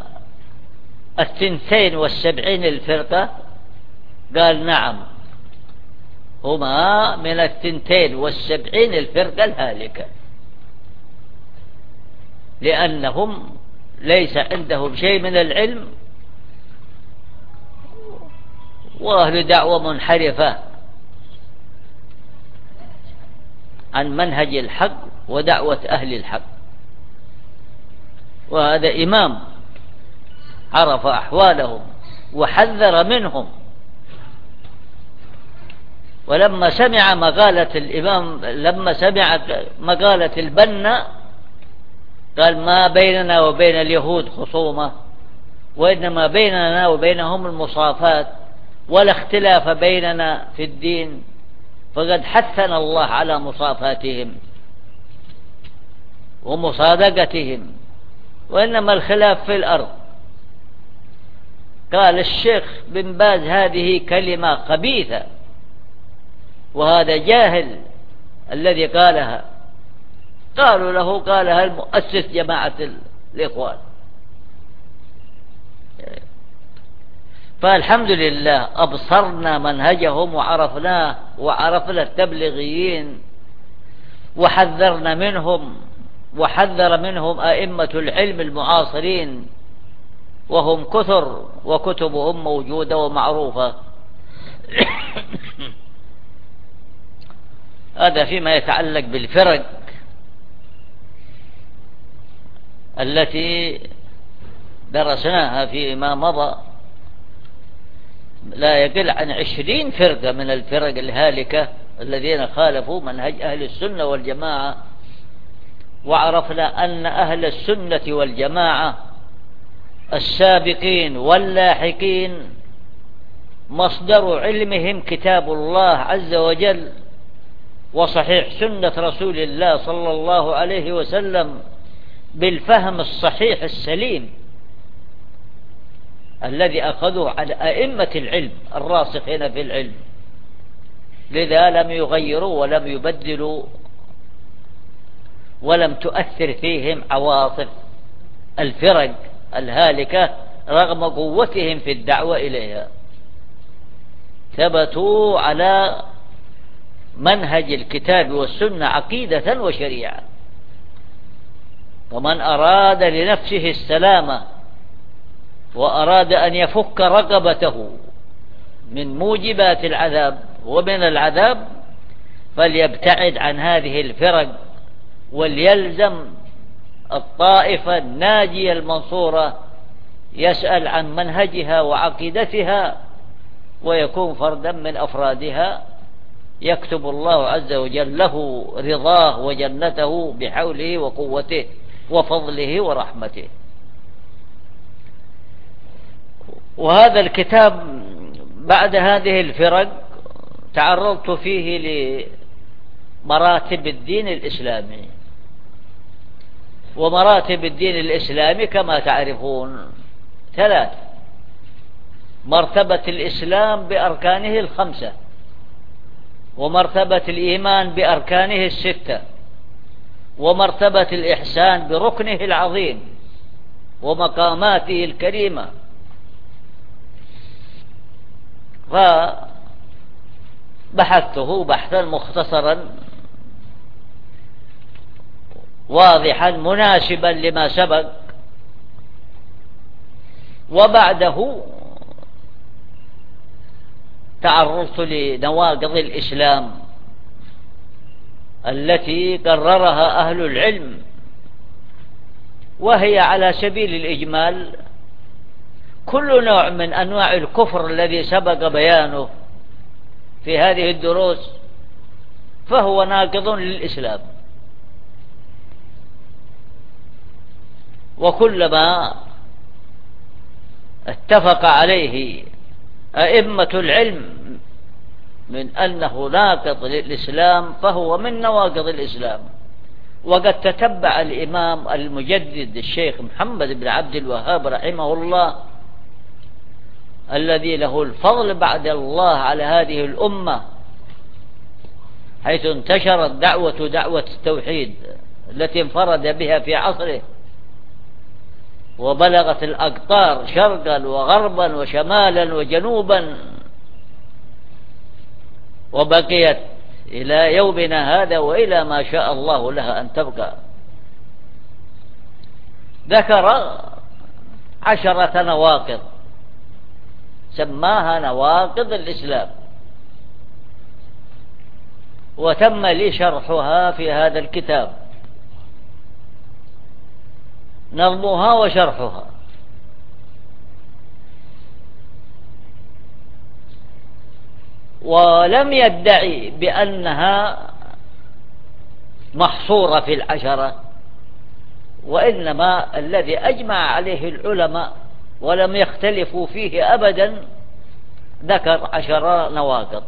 الثنتين والسبعين الفرقة؟ قال: نعم، هما من الثنتين والسبعين الفرقة الهالكة، لأنهم ليس عندهم شيء من العلم، وأهل دعوة منحرفة عن منهج الحق ودعوة أهل الحق. وهذا إمام عرف أحوالهم وحذر منهم، ولما سمع مقالة الإمام لما سمع مقالة البنا قال: ما بيننا وبين اليهود خصومة، وإنما بيننا وبينهم المصافات، ولا اختلاف بيننا في الدين، فقد حثنا الله على مصافاتهم ومصادقتهم، وإنما الخلاف في الأرض. قال الشيخ بن باز: هذه كلمة خبيثة، وهذا جاهل الذي قالها. قالوا له: قالها المؤسس جماعة الإخوان. فالحمد لله أبصرنا منهجهم وعرفناه، وعرفنا التبليغيين وحذرنا منهم، وحذر منهم أئمة العلم المعاصرين، وهم كثر وكتبهم موجودة ومعروفة. هذا فيما يتعلق بالفرق التي درسناها فيما مضى. لا يقل عن عشرين فرقة من الفرق الهالكة الذين خالفوا منهج أهل السنة والجماعة. وعرفنا أن أهل السنة والجماعة السابقين واللاحقين مصدر علمهم كتاب الله عز وجل وصحيح سنة رسول الله صلى الله عليه وسلم بالفهم الصحيح السليم الذي أخذوه عن أئمة العلم الراسخين في العلم. لذا لم يغيروا ولم يبدلوا ولم تؤثر فيهم عواصف الفرق الهالكة رغم قوتهم في الدعوة إليها. ثبتوا على منهج الكتاب والسنة عقيدة وشريعة. ومن أراد لنفسه السلامة وأراد أن يفك رقبته من موجبات العذاب ومن العذاب فليبتعد عن هذه الفرق وليلزم الطائفة الناجية المنصورة، يسأل عن منهجها وعقيدتها ويكون فردا من أفرادها، يكتب الله عز وجل له رضاه وجنته بحوله وقوته وفضله ورحمته. وهذا الكتاب بعد هذه الفرق تعرضت فيه لمراتب الدين الإسلامي. ومراتب الدين الإسلامي كما تعرفون ثلاث: مرتبة الإسلام بأركانه الخمسة، ومرتبة الإيمان بأركانه الستة، ومرتبة الإحسان بركنه العظيم ومقاماته الكريمة. فبحثته بحثا مختصرا واضحا مناسبا لما سبق، وبعده تعرضت لنواقض الإسلام التي قررها أهل العلم، وهي على سبيل الإجمال كل نوع من أنواع الكفر الذي سبق بيانه في هذه الدروس فهو ناقض للإسلام، وكلما اتفق عليه أئمة العلم من أنه ناقض للإسلام فهو من نواقض الإسلام. وقد تتبع الإمام المجدد الشيخ محمد بن عبد الوهاب رحمه الله الذي له الفضل بعد الله على هذه الأمة، حيث انتشرت دعوة دعوة التوحيد التي انفرد بها في عصره، وبلغت الأقطار شرقا وغربا وشمالا وجنوبا، وبقيت إلى يومنا هذا وإلى ما شاء الله لها أن تبقى. ذكر عشرة نواقض سماها نواقض الإسلام، وتم لي شرحها في هذا الكتاب، نظمها وشرحها. ولم يدعي بأنها محصورة في العشرة، وإنما الذي أجمع عليه العلماء ولم يختلفوا فيه أبدا ذكر عشر نواقض.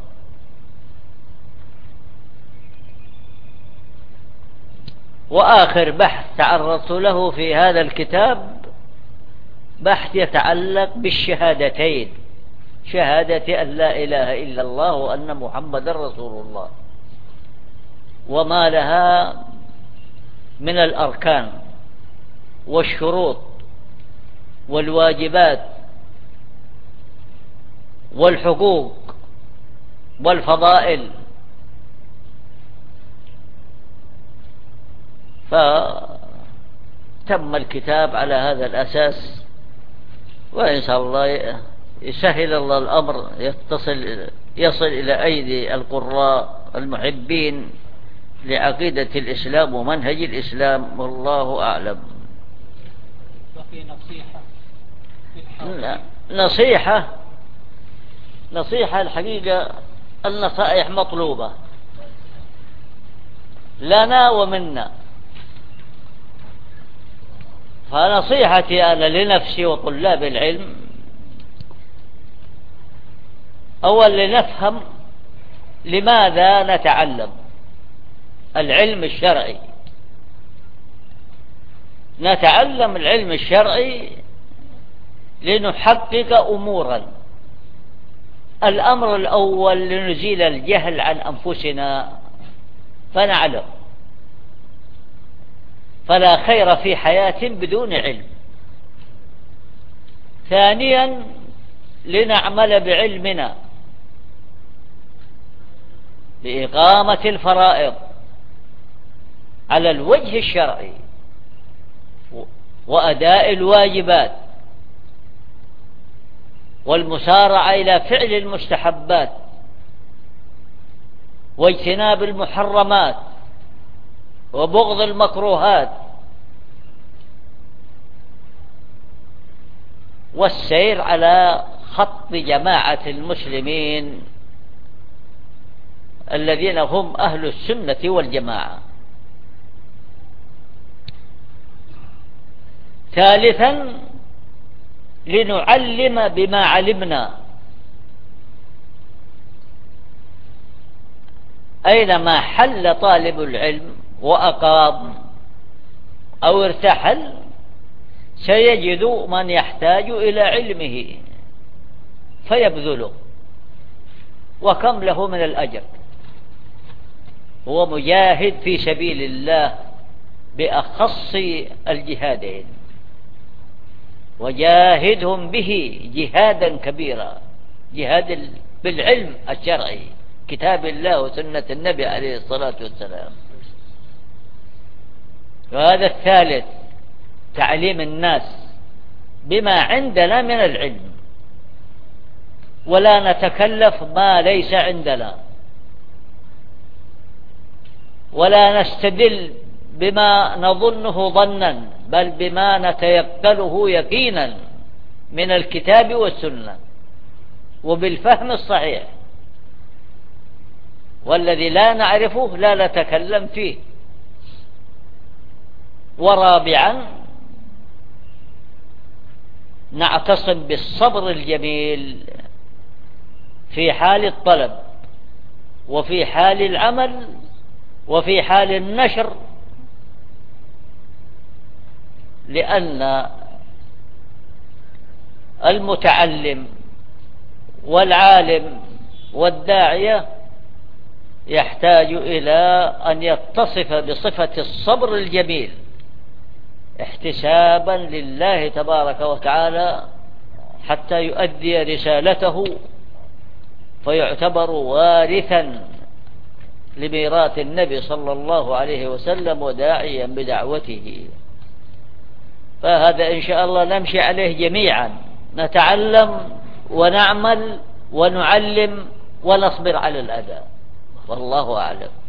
وآخر بحث تعرضت له في هذا الكتاب بحث يتعلق بالشهادتين، شهادة أن لا إله إلا الله وأن محمد رسول الله، وما لها من الأركان والشروط والواجبات والحقوق والفضائل. فتم الكتاب على هذا الأساس، وإن شاء الله يسهل الله الأمر يتصل يصل إلى أيدي القراء المحبين لعقيدة الإسلام ومنهج الإسلام، والله أعلم. بقي نصيحة نصيحة نصيحة الحقيقة النصائح مطلوبة لنا ومنا، فنصيحتي أنا لنفسي وطلاب العلم أول لنفهم لماذا نتعلم العلم الشرعي. نتعلم العلم الشرعي لنحقق أمورا. الأمر الأول لنزيل الجهل عن أنفسنا فنعلم، فلا خير في حياة بدون علم. ثانيا لنعمل بعلمنا بإقامة الفرائض على الوجه الشرعي وأداء الواجبات والمسارعة إلى فعل المستحبات واجتناب المحرمات وبغض المكروهات، والسير على خط جماعة المسلمين الذين هم أهل السنة والجماعة. ثالثا لنعلم بما علمنا، أينما حل طالب العلم وأقام أو ارتحل سيجد من يحتاج إلى علمه فيبذله، وكم له من الأجر. هو مجاهد في سبيل الله بأخص الجهادين، وجاهدهم به جهادا كبيرا، جهاد بالعلم الشرعي كتاب الله وسنة النبي عليه الصلاة والسلام. وهذا الثالث تعليم الناس بما عندنا من العلم، ولا نتكلف ما ليس عندنا، ولا نستدل بما نظنه ظنا، بل بما نتيقنه يقينا من الكتاب والسنة وبالفهم الصحيح، والذي لا نعرفه لا نتكلم فيه. ورابعا نعتصم بالصبر الجميل في حال الطلب وفي حال العمل وفي حال النشر، لأن المتعلم والعالم والداعية يحتاج إلى أن يتصف بصفة الصبر الجميل احتسابا لله تبارك وتعالى حتى يؤدي رسالته فيعتبر وارثا لميراث النبي صلى الله عليه وسلم وداعيا بدعوته. فهذا إن شاء الله نمشي عليه جميعا، نتعلم ونعمل ونعلم ونصبر على الأذى، والله أعلم.